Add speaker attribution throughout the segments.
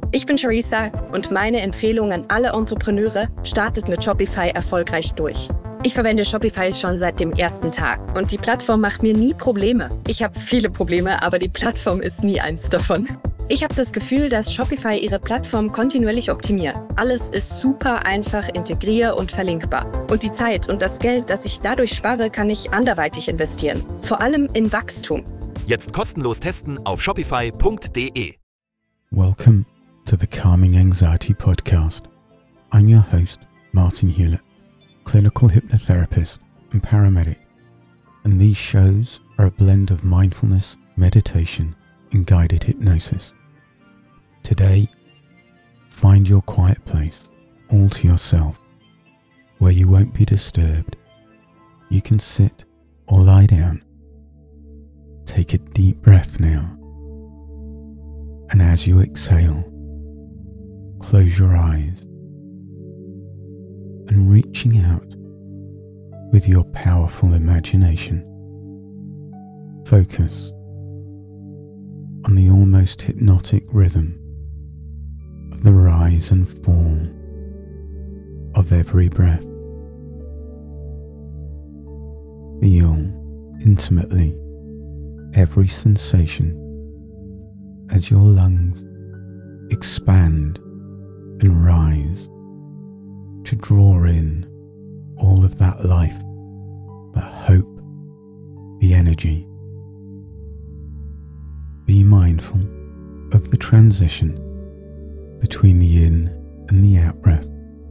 Speaker 1: Ich bin Charissa und meine Empfehlung an alle Entrepreneure: startet mit Shopify erfolgreich durch. Ich verwende Shopify schon seit dem ersten Tag und die Plattform macht mir nie Probleme. Ich habe viele Probleme, aber die Plattform ist nie eins davon. Ich habe das Gefühl, dass Shopify ihre Plattform kontinuierlich optimiert. Alles ist super einfach integrier- und verlinkbar. Und die Zeit und das Geld, das ich dadurch spare, kann ich anderweitig investieren. Vor allem in Wachstum.
Speaker 2: Jetzt kostenlos testen auf shopify.de.
Speaker 3: Welcome to the Calming Anxiety Podcast. I'm your host, Martin Hewlett, clinical hypnotherapist and paramedic, and these shows are a blend of mindfulness, meditation, and guided hypnosis. Today, find your quiet place, all to yourself, where you won't be disturbed. You can sit or lie down. Take a deep breath now, and as you exhale, close your eyes, and reaching out with your powerful imagination, focus on the almost hypnotic rhythm of the rise and fall of every breath. Feel intimately every sensation as your lungs expand and rise to draw in all of that life, the hope, the energy. Be mindful of the transition between the in and the out breath,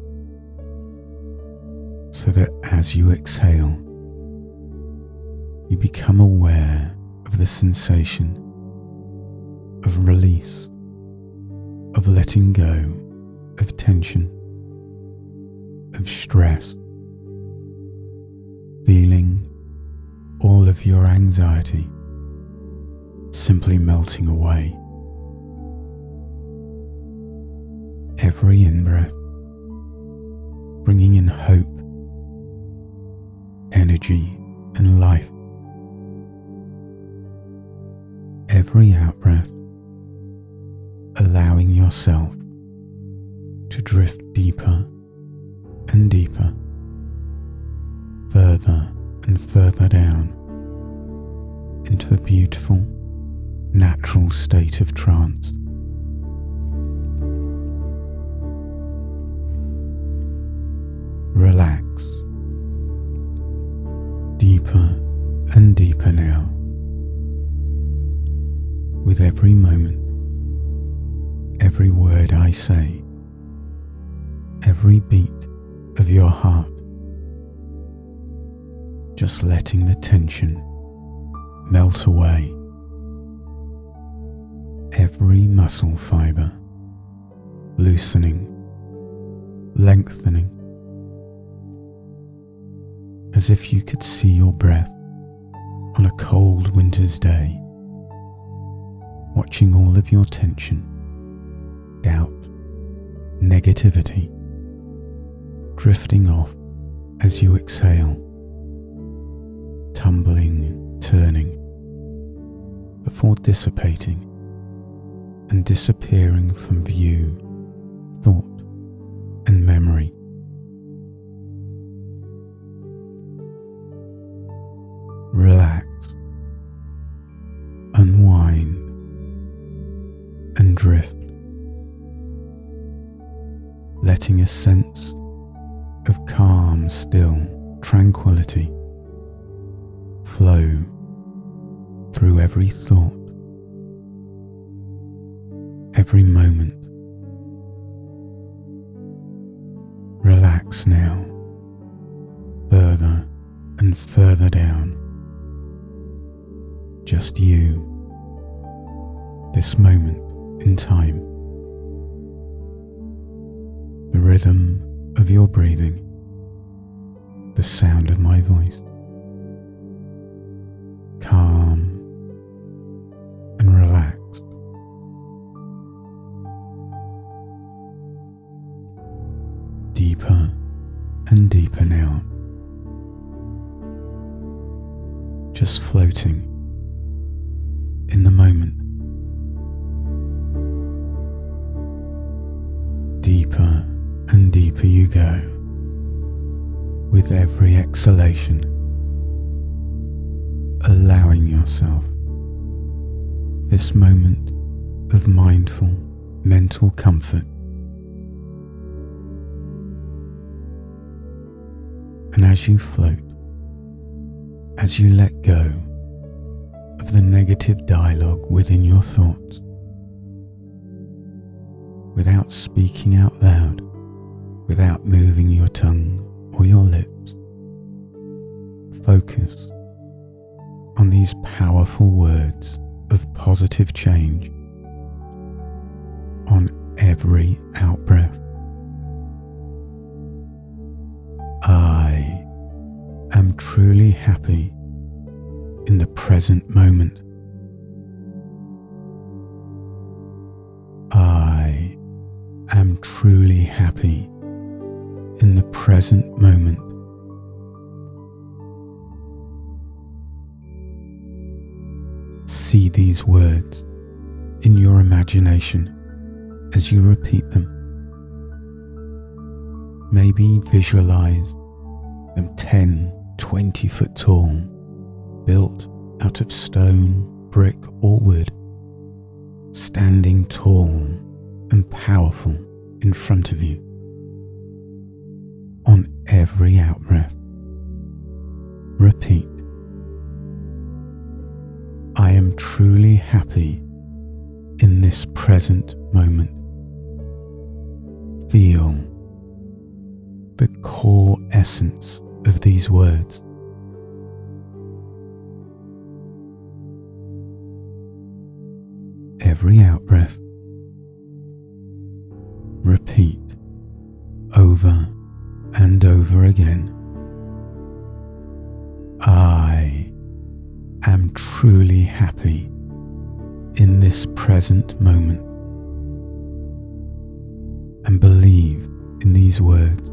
Speaker 3: so that as you exhale, you become aware of the sensation of release, of letting go of tension, of stress, feeling all of your anxiety simply melting away. Every in-breath bringing in hope, energy, and life. Every out-breath allowing yourself to drift deeper and deeper, further and further down into a beautiful, natural state of trance. Relax deeper and deeper now. With every moment, every word I say, every beat of your heart, just letting the tension melt away. Every muscle fibre loosening, lengthening, as if you could see your breath on a cold winter's day, watching all of your tension, doubt, negativity drifting off as you exhale, tumbling and turning before dissipating and disappearing from view, thought, and memory. Relax, unwind, and drift, letting a sense of calm, still tranquility flow through every thought, every moment. Relax now, further and further down. Just you, this moment in time. The rhythm of your breathing, the sound of my voice. Calm and relaxed. Deeper and deeper now. Just floating in the moment. deeper and deeper you go with every exhalation, allowing yourself this moment of mindful mental comfort. And as you float, as you let go of the negative dialogue within your thoughts, without speaking out loud, without moving your tongue or your lips, focus on these powerful words of positive change on every out-breath. I am truly happy in the present moment. I am truly happy in the present moment. See these words in your imagination as you repeat them. Maybe visualize them 10, 20 foot tall, built out of stone, brick or wood, standing tall and powerful in front of you. On every out-breath, repeat, I am truly happy in this present moment. Feel the core essence of these words. Every out-breath, repeat over and over again. I am truly happy in this present moment. And believe in these words.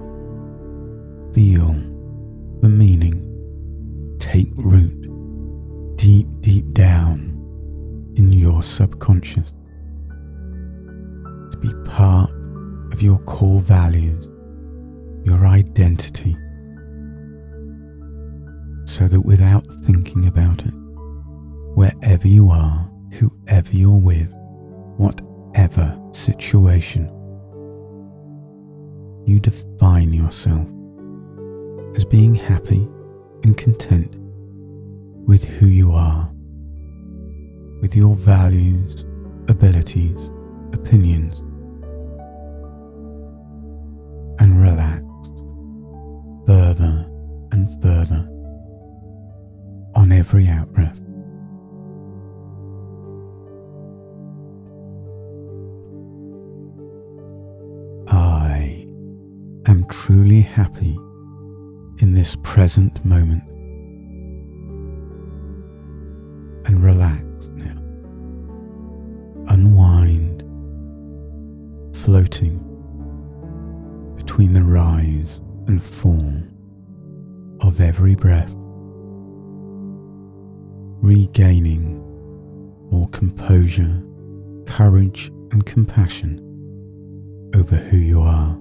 Speaker 3: Feel the meaning take root deep, deep down in your subconscious, to be part of your core values, your identity, so that without thinking about it, wherever you are, whoever you're with, whatever situation, you define yourself as being happy and content with who you are, with your values, abilities, opinions, and relax further and further on every out-breath. I am truly happy in this present moment. And relax now. Unwind, floating between the rise and fall of every breath, regaining more composure, courage and compassion over who you are.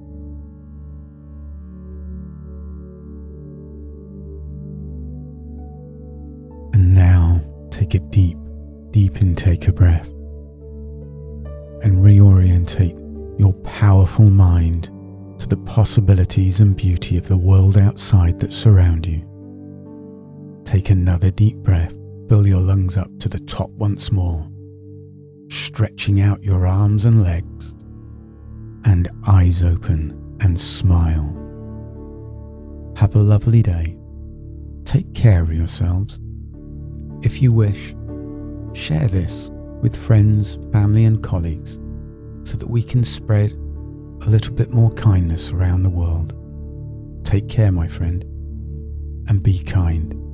Speaker 3: And now take a deep, deep intake of breath and reorientate your powerful mind to the possibilities and beauty of the world outside that surround you. Take another deep breath, fill your lungs up to the top once more, stretching out your arms and legs, and eyes open and smile. Have a lovely day. Take care of yourselves. If you wish, share this with friends, family and colleagues so that we can spread a little bit more kindness around the world. Take care, my friend, and be kind.